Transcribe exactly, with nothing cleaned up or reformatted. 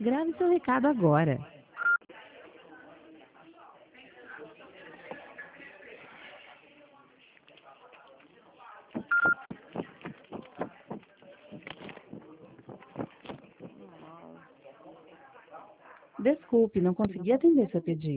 Grave seu recado agora. Desculpe, não consegui atender seu pedido.